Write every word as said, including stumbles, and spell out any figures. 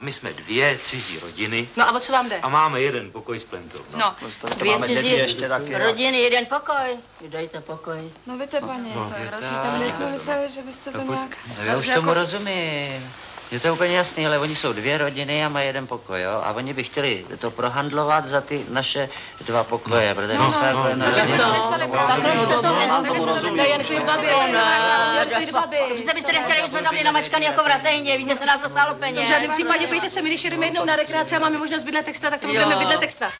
My jsme dvě cizí rodiny. No a o co vám jde? A máme jeden pokoj s plentou. No, no to dvě cizí ještě taky, rodiny, jeden pokoj. Dejte pokoj. No víte, paní, no, to je hrozný. tak. My jsme mysleli, že byste to, to nějak... No, já už tomu jako... rozumím. Je to úplně jasný, ale oni jsou dvě rodiny a mají jeden pokoj, jo? A oni by chtěli to prohandlovat za ty naše dva pokoje, no. Protože my jsme no, jako... no, takhle jste to Vždyť byste nechtěli, my jsme tam byli namačkaný jako v ratejně, víte, co nás to stálo peněz. V žádném případě, pojďte se, my když jedeme jednou na rekreaci a máme možnost bydlet extra, tak to budeme bydlet extra.